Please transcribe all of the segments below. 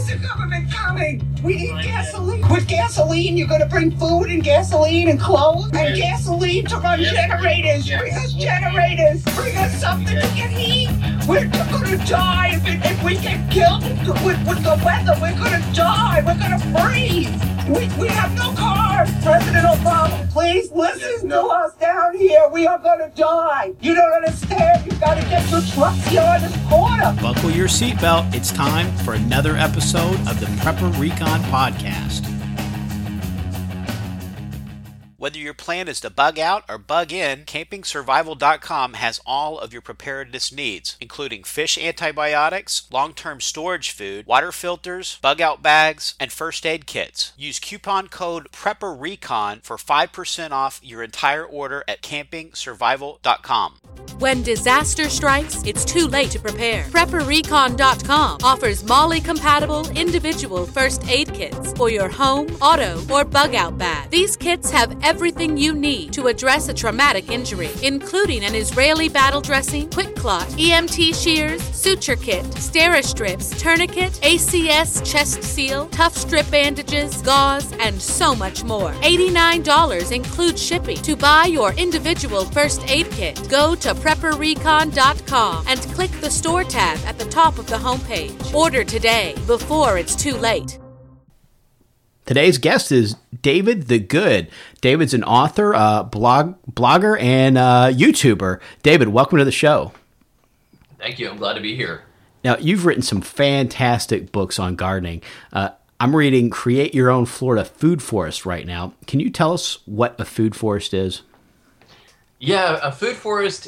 Where's the government coming? We need gasoline. With gasoline, you're going to bring food and gasoline and clothes and gasoline to run generators. Bring us generators. Bring us something to get heat. We're going to die if we get killed with the weather. We're going to die. We're going to freeze. We have no cars. President Obama, please listen to us down here. We are going to die. You don't understand. You've got to get your trucks here on this corner. Buckle your seatbelt. It's time for another episode of the Prepper Recon Podcast. Whether your plan is to bug out or bug in, CampingSurvival.com has all of your preparedness needs, including fish antibiotics, long-term storage food, water filters, bug-out bags, and first aid kits. Use coupon code PrepperRecon for 5% off your entire order at CampingSurvival.com. When disaster strikes, it's too late to prepare. PrepperRecon.com offers MOLLE-compatible individual first aid kits for your home, auto, or bug-out bag. These kits have everything you need to address a traumatic injury, including an Israeli battle dressing, quick clot, EMT shears, suture kit, Steri-Strips, tourniquet, ACS chest seal, tough strip bandages, gauze, and so much more. $89 includes shipping. To buy your individual first aid kit, go to PrepperRecon.com and click the store tab at the top of the homepage. Order today before it's too late. Today's guest is David the Good. David's an author, blogger, and YouTuber. David, welcome to the show. Thank you. I'm glad to be here. Now, you've written some fantastic books on gardening. I'm reading Create Your Own Florida Food Forest right now. Can you tell us what a food forest is? Yeah, a food forest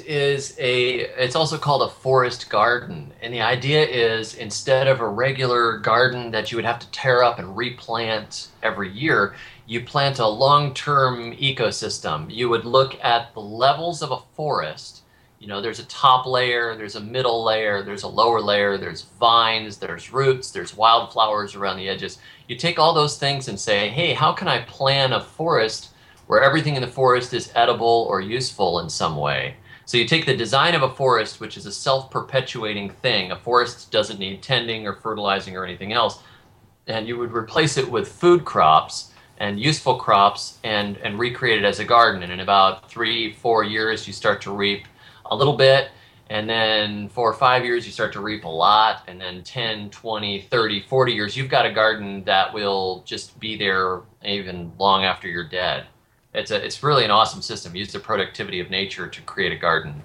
it's also called a forest garden. And the idea is instead of a regular garden that you would have to tear up and replant every year, you plant a long-term ecosystem. You would look at the levels of a forest. You know, there's a top layer, there's a middle layer, there's a lower layer, there's vines, there's roots, there's wildflowers around the edges. You take all those things and say, hey, how can I plan a forest where everything in the forest is edible or useful in some way? So you take the design of a forest, which is a self-perpetuating thing. A forest doesn't need tending or fertilizing or anything else. And you would replace it with food crops and useful crops and recreate it as a garden. And in about 3-4 years, you start to reap a little bit. And then 4 or 5 years, you start to reap a lot. And then 10, 20, 30, 40 years, you've got a garden that will just be there even long after you're dead. It's really an awesome system. Use the productivity of nature to create a garden.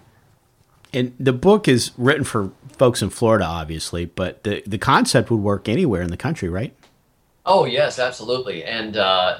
And the book is written for folks in Florida, obviously, but the concept would work anywhere in the country, right? Oh, yes, absolutely. And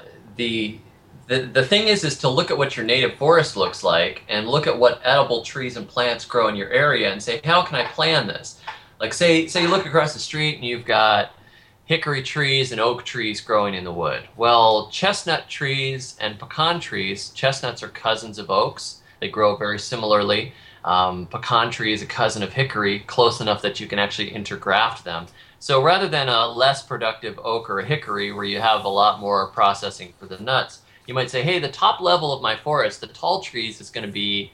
the thing is to look at what your native forest looks like and look at what edible trees and plants grow in your area and say, how can I plan this? Like say you look across the street and you've got hickory trees and oak trees growing in the wood. Well, chestnut trees and pecan trees, chestnuts are cousins of oaks. They grow very similarly. Pecan tree is a cousin of hickory, close enough that you can actually intergraft them. So rather than a less productive oak or a hickory where you have a lot more processing for the nuts, you might say, hey, the top level of my forest, the tall trees, is going to be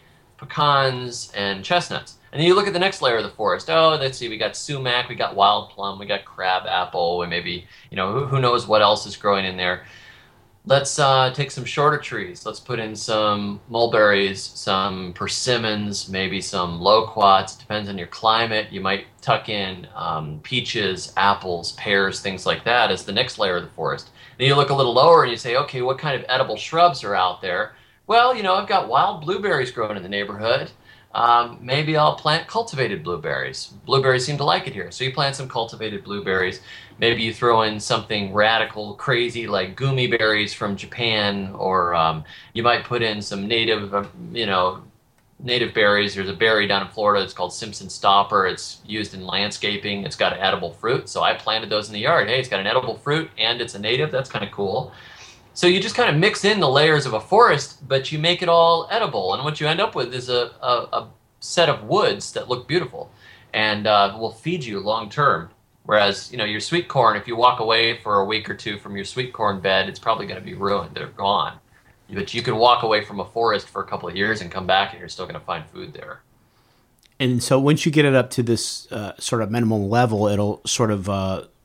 pecans and chestnuts. And then you look at the next layer of the forest. Oh, let's see, we got sumac, we got wild plum, we got crab apple, and maybe, who knows what else is growing in there. Let's take some shorter trees. Let's put in some mulberries, some persimmons, maybe some loquats. Depends on your climate. You might tuck in peaches, apples, pears, things like that as the next layer of the forest. Then you look a little lower and you say, okay, what kind of edible shrubs are out there? Well, I've got wild blueberries growing in the neighborhood. Maybe I'll plant cultivated blueberries. Blueberries seem to like it here, so you plant some cultivated blueberries. Maybe you throw in something radical, crazy, like gummy berries from Japan, or you might put in some native berries. There's a berry down in Florida. It's called Simpson Stopper. It's used in landscaping. It's got edible fruit, so I planted those in the yard. Hey, it's got an edible fruit, and it's a native. That's kind of cool. So you just kind of mix in the layers of a forest, but you make it all edible. And what you end up with is a set of woods that look beautiful and will feed you long term. Whereas, your sweet corn, if you walk away for a week or two from your sweet corn bed, it's probably going to be ruined. They're gone. But you can walk away from a forest for a couple of years and come back and you're still going to find food there. And so once you get it up to this sort of minimum level, it'll sort of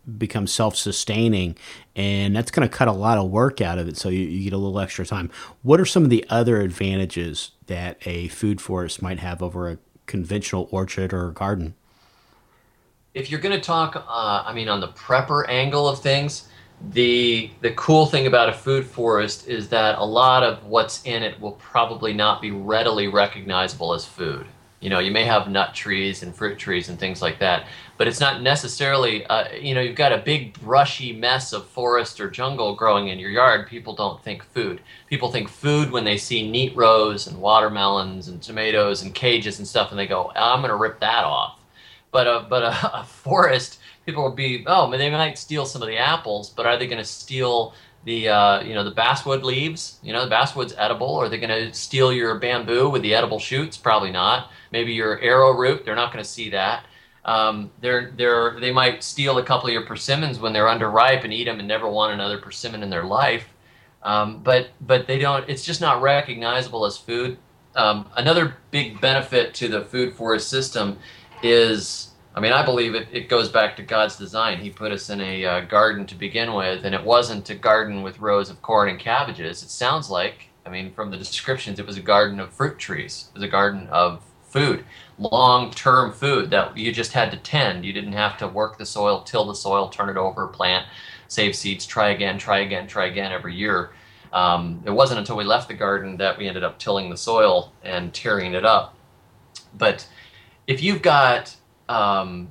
become self-sustaining, and that's going to cut a lot of work out of it, so you get a little extra time. What are some of the other advantages that a food forest might have over a conventional orchard or garden? If you're going to talk, on the prepper angle of things, the cool thing about a food forest is that a lot of what's in it will probably not be readily recognizable as food. You know, you may have nut trees and fruit trees and things like that, but it's not necessarily, you've got a big brushy mess of forest or jungle growing in your yard. People don't think food. People think food when they see neat rows and watermelons and tomatoes and cages and stuff, and they go, I'm going to rip that off. But a forest, people will be, they might steal some of the apples, but are they going to steal the basswood leaves? You know, the basswood's edible. Are they going to steal your bamboo with the edible shoots? Probably not. Maybe your arrowroot, they're not going to see that. They might steal a couple of your persimmons when they're underripe and eat them and never want another persimmon in their life. But they don't. It's just not recognizable as food. Another big benefit to the food forest system is, I believe it goes back to God's design. He put us in a garden to begin with, and it wasn't a garden with rows of corn and cabbages. It sounds like, from the descriptions, it was a garden of fruit trees. It was a garden of food, long-term food that you just had to tend. You didn't have to work the soil, till the soil, turn it over, plant, save seeds, try again every year. It wasn't until we left the garden that we ended up tilling the soil and tearing it up. But if you've got bunch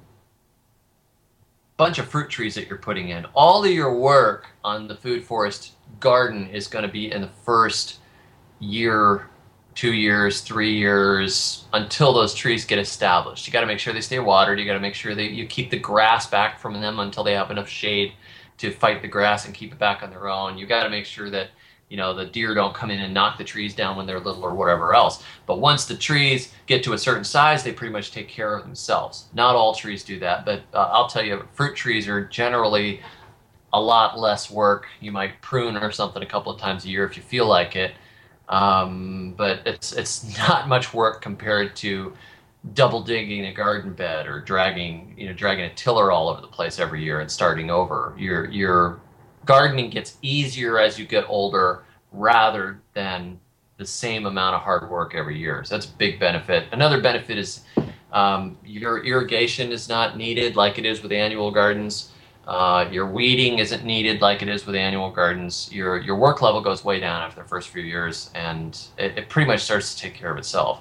of fruit trees that you're putting in, all of your work on the food forest garden is going to be in the first year, 2 years, 3 years, until those trees get established. You got to make sure they stay watered. You got to make sure that you keep the grass back from them until they have enough shade to fight the grass and keep it back on their own. You got to make sure that the deer don't come in and knock the trees down when they're little or whatever else. But once the trees get to a certain size, they pretty much take care of themselves. Not all trees do that, but I'll tell you, fruit trees are generally a lot less work. You might prune or something a couple of times a year if you feel like it, but it's not much work compared to double digging a garden bed or dragging a tiller all over the place every year and starting over. Your gardening gets easier as you get older rather than the same amount of hard work every year. So that's a big benefit. Another benefit is your irrigation is not needed like it is with annual gardens. Your weeding isn't needed like it is with annual gardens. Your work level goes way down after the first few years, and it pretty much starts to take care of itself.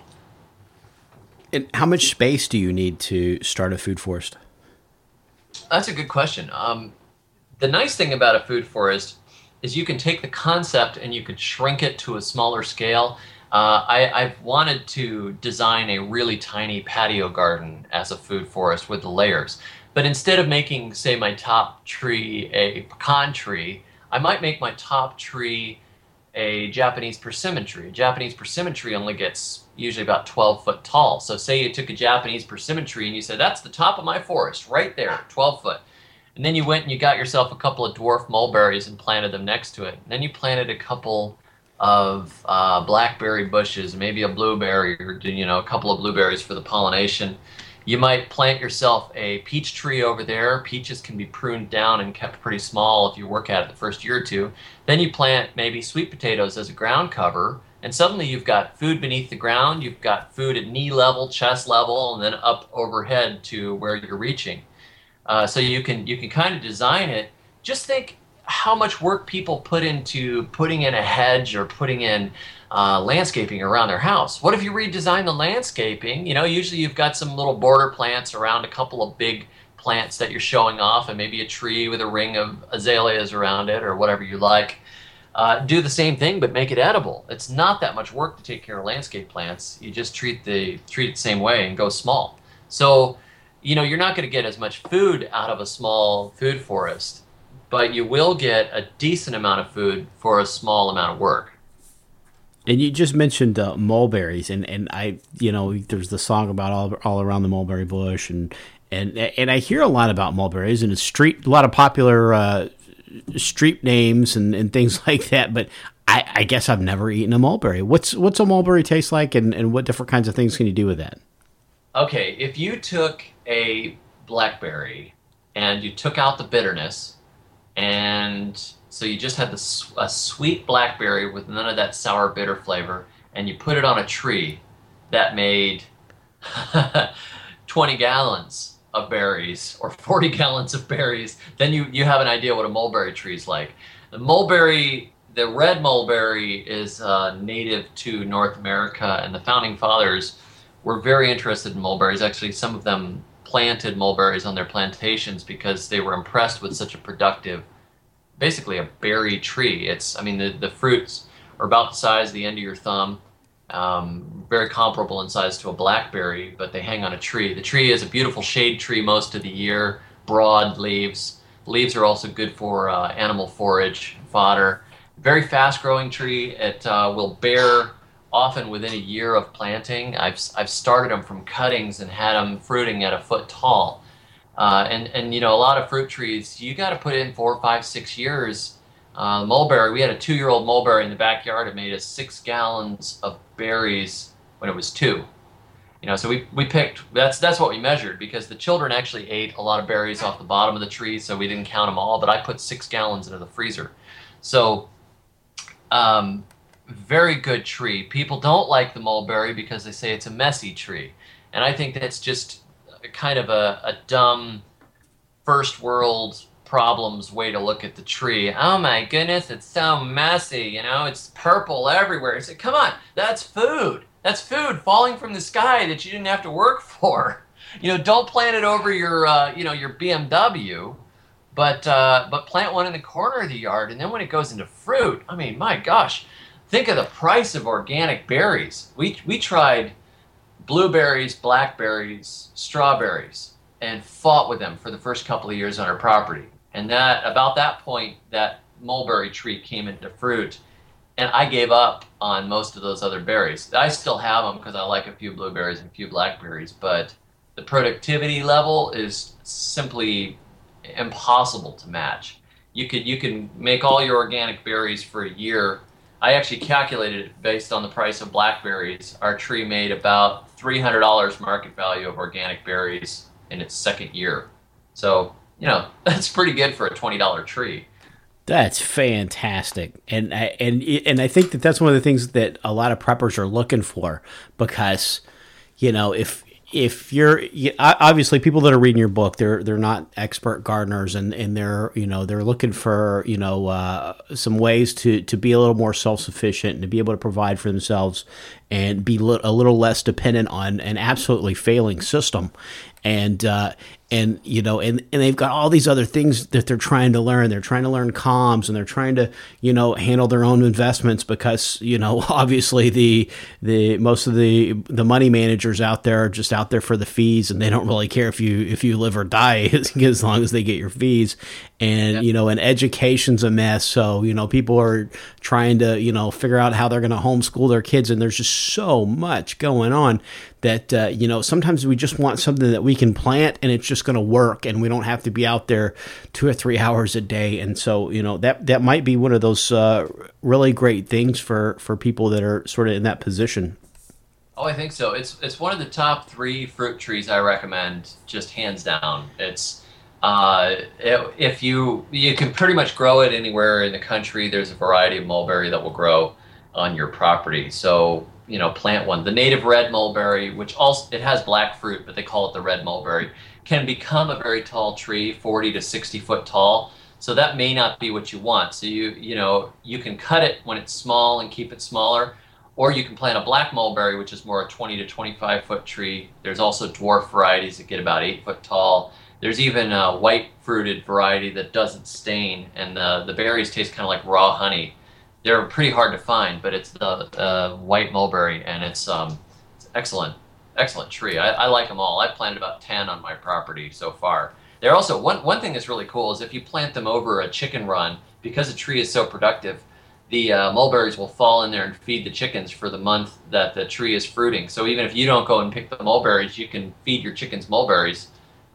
And how much space do you need to start a food forest? That's a good question. The nice thing about a food forest is you can take the concept and you can shrink it to a smaller scale. I've wanted to design a really tiny patio garden as a food forest with the layers. But instead of making, say, my top tree a pecan tree, I might make my top tree a Japanese persimmon tree. A Japanese persimmon tree only gets usually about 12 foot tall. So say you took a Japanese persimmon tree and you said, that's the top of my forest, right there, 12 foot. And then you went and you got yourself a couple of dwarf mulberries and planted them next to it. And then you planted a couple of blackberry bushes, maybe a blueberry, or a couple of blueberries for the pollination. You might plant yourself a peach tree over there. Peaches can be pruned down and kept pretty small if you work at it the first year or two. Then you plant maybe sweet potatoes as a ground cover, and suddenly you've got food beneath the ground. You've got food at knee level, chest level, and then up overhead to where you're reaching. So you can kind of design it. Just think how much work people put into putting in a hedge or putting in landscaping around their house. What if you redesign the landscaping? Usually you've got some little border plants around a couple of big plants that you're showing off, and maybe a tree with a ring of azaleas around it or whatever you like. Do the same thing, but make it edible. It's not that much work to take care of landscape plants. You just treat it the same way and go small. So you're not going to get as much food out of a small food forest, but you will get a decent amount of food for a small amount of work. And you just mentioned mulberries, and I, there's the song about all around the mulberry bush, and I hear a lot about mulberries, and a lot of popular street names and things like that. But I guess I've never eaten a mulberry. What's a mulberry taste like, and what different kinds of things can you do with that? Okay, if you took a blackberry and you took out the bitterness, and so you just had a sweet blackberry with none of that sour bitter flavor, and you put it on a tree that made 20 gallons of berries or 40 gallons of berries, then you have an idea what a mulberry tree is like. The red mulberry is native to North America, and the founding fathers were very interested in mulberries. Actually, some of them planted mulberries on their plantations because they were impressed with such a productive, basically a berry tree. The fruits are about the size of the end of your thumb, very comparable in size to a blackberry, but they hang on a tree. The tree is a beautiful shade tree most of the year, broad leaves. Leaves are also good for animal forage, fodder. Very fast-growing tree. It will bear often within a year of planting. I've started them from cuttings and had them fruiting at a foot tall. And a lot of fruit trees, you got to put in 4, 5, 6 years. Mulberry, we had a 2-year-old mulberry in the backyard. It made us 6 gallons of berries when it was 2. So we picked, that's what we measured, because the children actually ate a lot of berries off the bottom of the tree, so we didn't count them all, but I put 6 gallons into the freezer. So, very good tree. People don't like the mulberry because they say it's a messy tree. And I think that's just kind of a dumb first world problems way to look at the tree. Oh my goodness, it's so messy, it's purple everywhere. I said, come on, that's food. That's food falling from the sky that you didn't have to work for. Don't plant it over your BMW, but plant one in the corner of the yard, and then when it goes into fruit, my gosh, think of the price of organic berries. We tried blueberries, blackberries, strawberries, and fought with them for the first couple of years on our property. And about that point, that mulberry tree came into fruit, and I gave up on most of those other berries. I still have them because I like a few blueberries and a few blackberries, but the productivity level is simply impossible to match. You can make all your organic berries for a year. I actually calculated it based on the price of blackberries. Our tree made about $300 market value of organic berries in its second year. So, that's pretty good for a $20 tree. That's fantastic, and I think that's one of the things that a lot of preppers are looking for, because if you're obviously people that are reading your book, they're not expert gardeners, and they're looking for some ways to be a little more self-sufficient and to be able to provide for themselves and be a little less dependent on an absolutely failing system. And they've got all these other things that they're trying to learn. They're trying to learn comms, and they're trying to, handle their own investments, because, obviously the most of the money managers out there are just out there for the fees, and they don't really care if you live or die as long as they get your fees. And, and education's a mess. So, people are trying to, figure out how they're going to homeschool their kids. And there's just so much going on that, sometimes we just want something that we can plant and it's just going to work, and we don't have to be out there 2 or 3 hours a day. And so, that might be one of those really great things for people that are sort of in that position. Oh, I think so. It's one of the top 3 fruit trees I recommend, just hands down. It's if you can pretty much grow it anywhere in the country. There's a variety of mulberry that will grow on your property. So, plant one. The native red mulberry, which also, it has black fruit, but they call it the red mulberry, can become a very tall tree, 40 to 60 foot tall. So that may not be what you want. So you can cut it when it's small and keep it smaller, or you can plant a black mulberry, which is more a 20 to 25 foot tree. There's also dwarf varieties that get about 8 foot tall. There's even a white fruited variety that doesn't stain, and the berries taste kind of like raw honey. They're pretty hard to find, but it's the white mulberry, and it's excellent tree. I like them all. I've planted about 10 on my property so far. They're also, one thing that's really cool is if you plant them over a chicken run, because the tree is so productive, the mulberries will fall in there and feed the chickens for the month that the tree is fruiting. So even if you don't go and pick the mulberries, you can feed your chickens mulberries,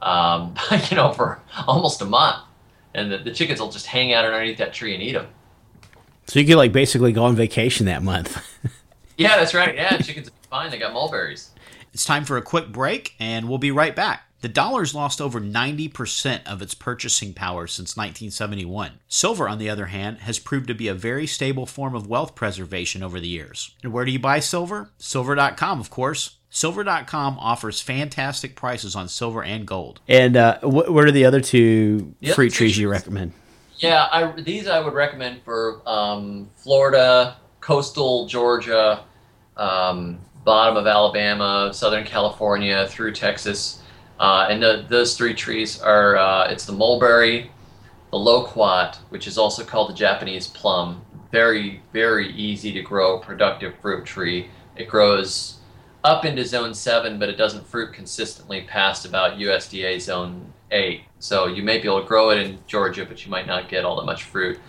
for almost a month. And the chickens will just hang out underneath that tree and eat them. So you could basically go on vacation that month. Yeah, that's right. Yeah, chickens are fine. They got mulberries. It's time for a quick break, and we'll be right back. The dollar's lost over 90% of its purchasing power since 1971. Silver, on the other hand, has proved to be a very stable form of wealth preservation over the years. And where do you buy silver? Silver.com, of course. Silver.com offers fantastic prices on silver and gold. And what are the other two fruit trees you recommend? Yeah, these I would recommend for Florida, coastal Georgia, bottom of Alabama, Southern California, through Texas. And those three trees are, it's the mulberry, the loquat, which is also called the Japanese plum. Very, very easy to grow, productive fruit tree. It grows up into zone 7, but it doesn't fruit consistently past about USDA zone 8. So you may be able to grow it in Georgia, but you might not get all that much fruit.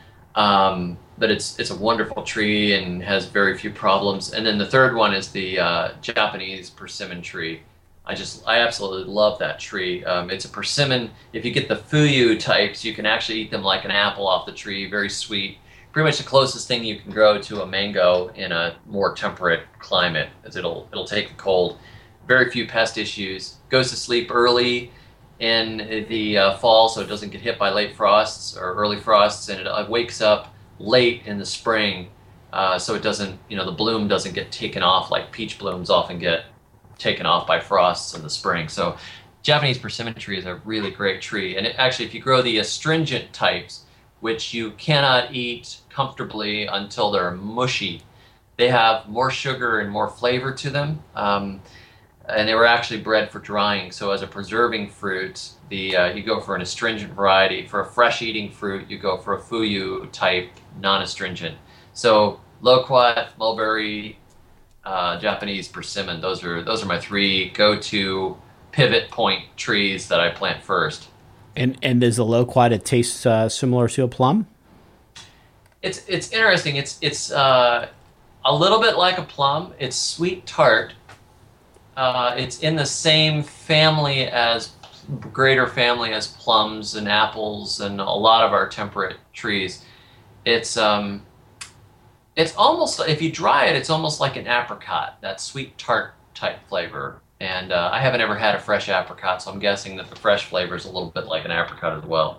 But it's a wonderful tree and has very few problems. And then the third one is the Japanese persimmon tree. I absolutely love that tree. It's a persimmon. If you get the fuyu types, you can actually eat them like an apple off the tree. Very sweet. Pretty much the closest thing you can grow to a mango in a more temperate climate, as it'll take the cold. Very few pest issues. Goes to sleep early in the fall, so it doesn't get hit by late frosts or early frosts, and it wakes up late in the spring, so it doesn't, the bloom doesn't get taken off like peach blooms often get taken off by frosts in the spring. So Japanese persimmon tree is a really great tree. And actually, if you grow the astringent types, which you cannot eat comfortably until they're mushy, they have more sugar and more flavor to them. And they were actually bred for drying. So as a preserving fruit, you go for an astringent variety. For a fresh eating fruit, you go for a fuyu type non-astringent. So loquat, mulberry, Japanese persimmon. Those are my three go-to pivot point trees that I plant first. And does the loquat, it taste similar to a plum? It's interesting. It's a little bit like a plum. It's sweet tart. It's in the same greater family as plums and apples and a lot of our temperate trees. It's almost, if you dry it, it's almost like an apricot, that sweet tart type flavor. And I haven't ever had a fresh apricot, so I'm guessing that the fresh flavor is a little bit like an apricot as well.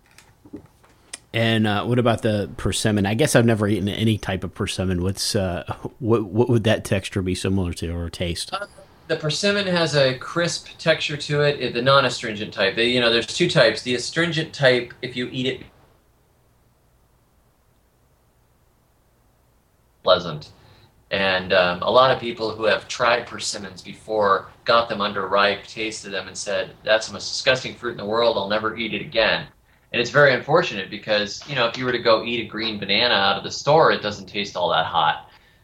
And what about the persimmon? I guess I've never eaten any type of persimmon. What would that texture be similar to, or taste? The persimmon has a crisp texture to it. The non-astringent type. There's two types. The astringent type, if you eat it, pleasant. And a lot of people who have tried persimmons before got them underripe, tasted them, and said, "That's the most disgusting fruit in the world. I'll never eat it again." And it's very unfortunate because, if you were to go eat a green banana out of the store, it doesn't taste all that hot.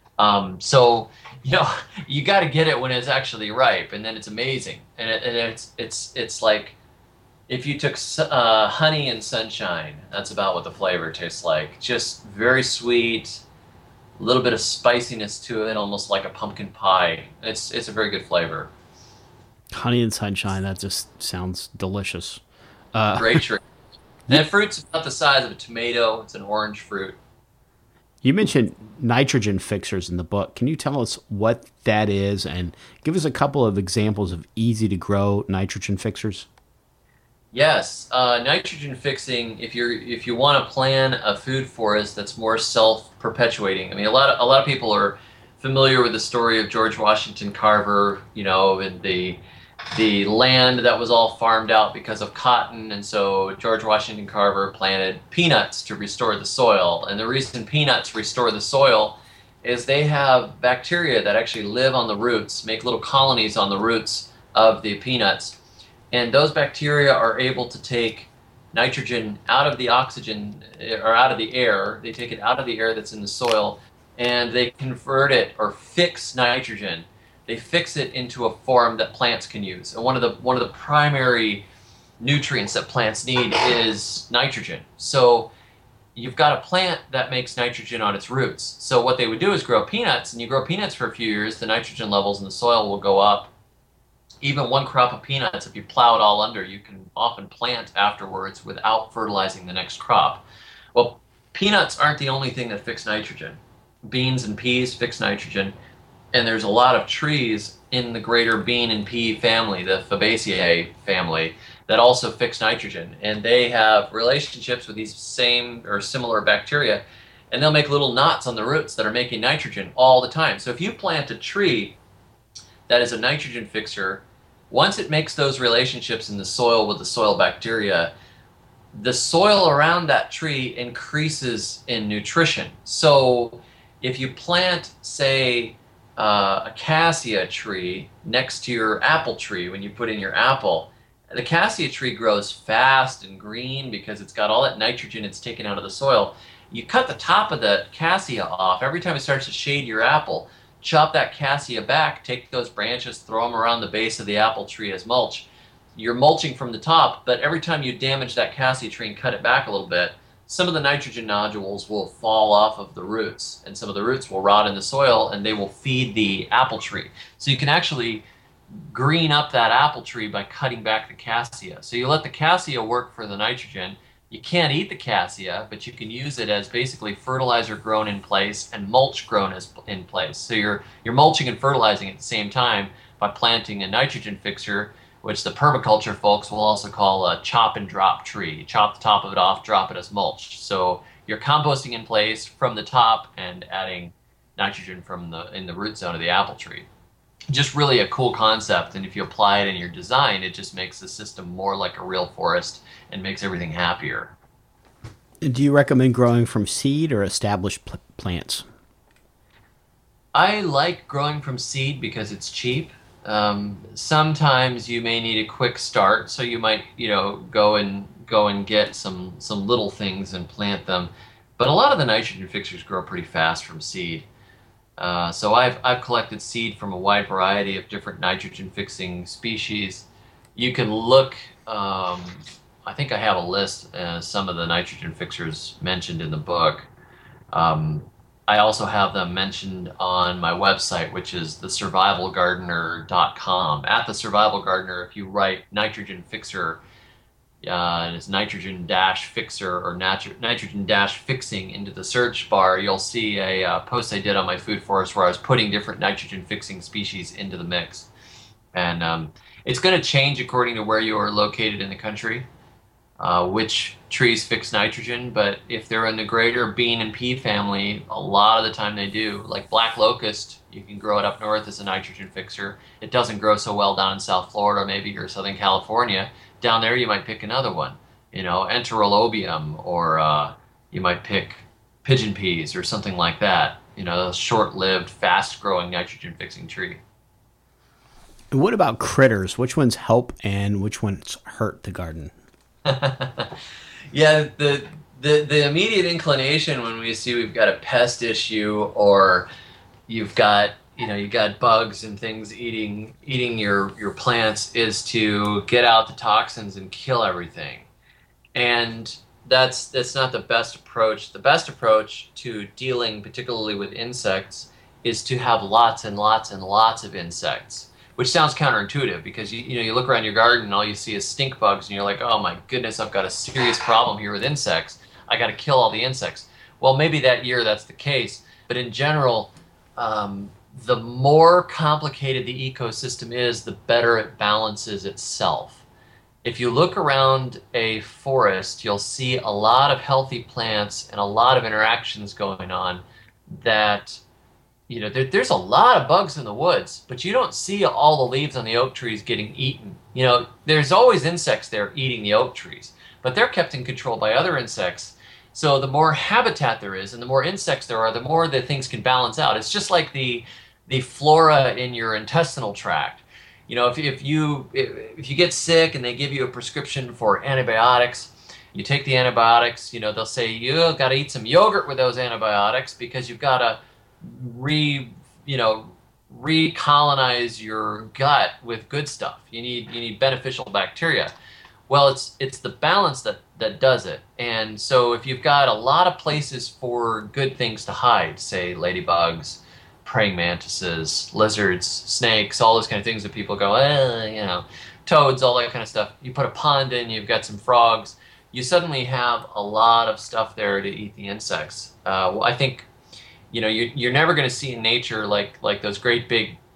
So you got to get it when it's actually ripe, and then it's amazing. And it's like if you took honey and sunshine. That's about what the flavor tastes like. Just very sweet. A little bit of spiciness to it, almost like a pumpkin pie. It's a very good flavor. Honey and sunshine, that just sounds delicious. Great tree. And the fruit's about the size of a tomato. It's an orange fruit. You mentioned nitrogen fixers in the book. Can you tell us what that is and give us a couple of examples of easy-to-grow nitrogen fixers? Yes, nitrogen fixing. If you want to plan a food forest that's more self-perpetuating. I mean, a lot of people are familiar with the story of George Washington Carver. And the land that was all farmed out because of cotton, and so George Washington Carver planted peanuts to restore the soil. And the reason peanuts restore the soil is they have bacteria that actually live on the roots, make little colonies on the roots of the peanuts. And those bacteria are able to take nitrogen out of the oxygen, or out of the air. They take it out of the air that's in the soil, and they convert it, or fix nitrogen. They fix it into a form that plants can use. And one of the primary nutrients that plants need is nitrogen. So you've got a plant that makes nitrogen on its roots. So what they would do is grow peanuts, and you grow peanuts for a few years, the nitrogen levels in the soil will go up. Even one crop of peanuts, if you plow it all under, you can often plant afterwards without fertilizing the next crop. Well, peanuts aren't the only thing that fix nitrogen. Beans and peas fix nitrogen, and there's a lot of trees in the greater bean and pea family, the Fabaceae family, that also fix nitrogen. And they have relationships with these same or similar bacteria, and they'll make little knots on the roots that are making nitrogen all the time. So if you plant a tree that is a nitrogen fixer, once it makes those relationships in the soil with the soil bacteria, the soil around that tree increases in nutrition. So if you plant, say, a cassia tree next to your apple tree when you put in your apple, the cassia tree grows fast and green because it's got all that nitrogen it's taken out of the soil. You cut the top of the cassia off. Every time it starts to shade your apple, chop that cassia back, take those branches, throw them around the base of the apple tree as mulch. You're mulching from the top, but every time you damage that cassia tree and cut it back a little bit, some of the nitrogen nodules will fall off of the roots, and some of the roots will rot in the soil, and they will feed the apple tree. So you can actually green up that apple tree by cutting back the cassia. So you let the cassia work for the nitrogen. You can't eat the cassia, but you can use it as basically fertilizer grown in place and mulch grown in place. So you're mulching and fertilizing at the same time by planting a nitrogen fixer, which the permaculture folks will also call a chop and drop tree. Chop the top of it off, drop it as mulch. So you're composting in place from the top and adding nitrogen in the root zone of the apple tree. Just really a cool concept, and if you apply it in your design, it just makes the system more like a real forest and makes everything happier. Do you recommend growing from seed or established plants? I like growing from seed because it's cheap. Sometimes you may need a quick start, so you might, go and get some little things and plant them. But a lot of the nitrogen fixers grow pretty fast from seed. So I've collected seed from a wide variety of different nitrogen fixing species. You can look. I think I have a list. Some of the nitrogen fixers mentioned in the book. I also have them mentioned on my website, which is thesurvivalgardener.com. At The Survival Gardener, if you write nitrogen fixer, and it's nitrogen-fixer or nitrogen-fixing into the search bar, you'll see a post I did on my food forest where I was putting different nitrogen-fixing species into the mix. And it's going to change according to where you are located in the country, which trees fix nitrogen, but if they're in the greater bean and pea family, a lot of the time they do. Like black locust, you can grow it up north as a nitrogen fixer. It doesn't grow so well down in South Florida, maybe, or Southern California. Down there you might pick another one, Enterolobium, or you might pick pigeon peas or something like that, a short-lived, fast-growing nitrogen-fixing tree. And what about critters? Which ones help and which ones hurt the garden? Yeah, the immediate inclination when we see we've got a pest issue, or you've got bugs and things eating your plants, is to get out the toxins and kill everything. And that's not the best approach. The best approach to dealing particularly with insects is to have lots and lots and lots of insects, which sounds counterintuitive because you look around your garden and all you see is stink bugs and you're like, oh my goodness, I've got a serious problem here with insects. I got to kill all the insects. Well, maybe that year that's the case, but in general, the more complicated the ecosystem is, the better it balances itself. If you look around a forest, you'll see a lot of healthy plants and a lot of interactions going on that, there's a lot of bugs in the woods, but you don't see all the leaves on the oak trees getting eaten. There's always insects there eating the oak trees, but they're kept in control by other insects. So the more habitat there is and the more insects there are, the more the things can balance out. It's just like the flora in your intestinal tract. If you get sick and they give you a prescription for antibiotics, you take the antibiotics, they'll say you've got to eat some yogurt with those antibiotics because you've got to recolonize your gut with good stuff. You need beneficial bacteria. Well, it's the balance that does it. And so if you've got a lot of places for good things to hide, say ladybugs, praying mantises, lizards, snakes, all those kind of things that people go, toads, all that kind of stuff. You put a pond in, you've got some frogs. You suddenly have a lot of stuff there to eat the insects. I think, you're never going to see in nature like those great big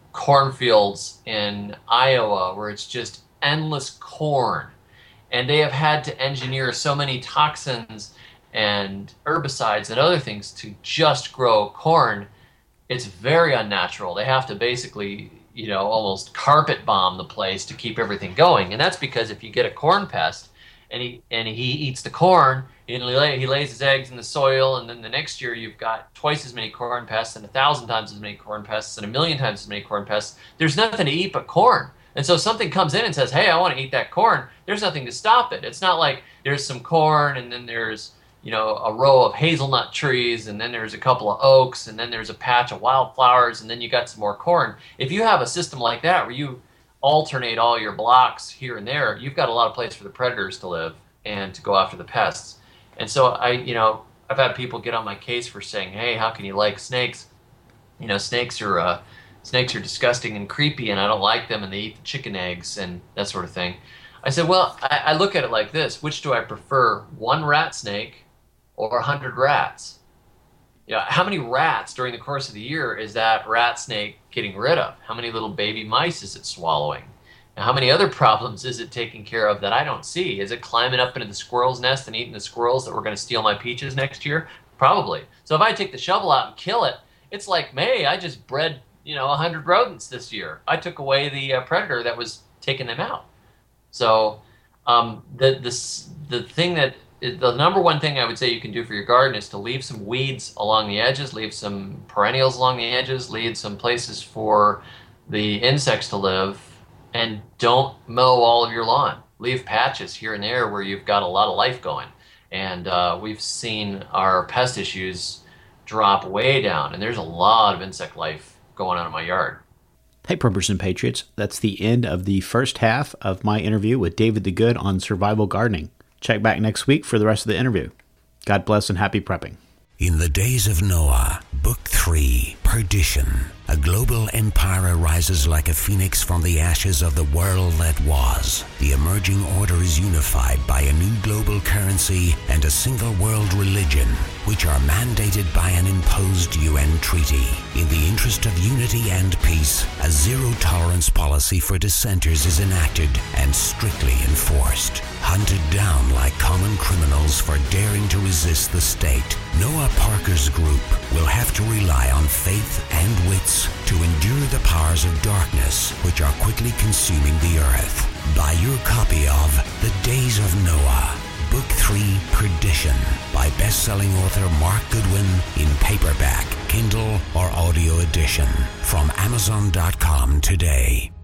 cornfields in Iowa where it's just endless corn. And they have had to engineer so many toxins and herbicides and other things to just grow corn. It's very unnatural. They have to basically, almost carpet bomb the place to keep everything going. And that's because if you get a corn pest and he eats the corn, and he lays his eggs in the soil, and then the next year you've got twice as many corn pests and 1,000 times as many corn pests and 1,000,000 times as many corn pests. There's nothing to eat but corn. And so if something comes in and says, hey, I want to eat that corn, there's nothing to stop it. It's not like there's some corn and then there's a row of hazelnut trees, and then there's a couple of oaks, and then there's a patch of wildflowers, and then you got some more corn. If you have a system like that where you alternate all your blocks here and there, you've got a lot of place for the predators to live and to go after the pests. And so I've had people get on my case for saying, hey, how can you like snakes? Snakes are disgusting and creepy, and I don't like them, and they eat the chicken eggs and that sort of thing. I said, well, I look at it like this. Which do I prefer, one rat snake or 100 rats? How many rats during the course of the year is that rat snake getting rid of? How many little baby mice is it swallowing? And how many other problems is it taking care of that I don't see? Is it climbing up into the squirrel's nest and eating the squirrels that were going to steal my peaches next year? Probably. So if I take the shovel out and kill it, it's like, hey, I just bred 100 rodents this year. I took away the predator that was taking them out. So the number one thing I would say you can do for your garden is to leave some weeds along the edges, leave some perennials along the edges, leave some places for the insects to live, and don't mow all of your lawn. Leave patches here and there where you've got a lot of life going. And we've seen our pest issues drop way down, and there's a lot of insect life going on in my yard. Hey, Preppers and Patriots, that's the end of the first half of my interview with David the Good on survival gardening. Check back next week for the rest of the interview. God bless and happy prepping. In the days of Noah, Book 3, Perdition. A global empire arises like a phoenix from the ashes of the world that was. The emerging order is unified by a new global currency and a single world religion, which are mandated by an imposed UN treaty. In the interest of unity and peace, a zero-tolerance policy for dissenters is enacted and strictly enforced. Hunted down like common criminals for daring to resist the state, Noah Parker's group will have to rely on faith and wits to endure the powers of darkness which are quickly consuming the earth. Buy your copy of The Days of Noah, Book 3, Perdition, by best-selling author Mark Goodwin in paperback, Kindle, or audio edition from Amazon.com today.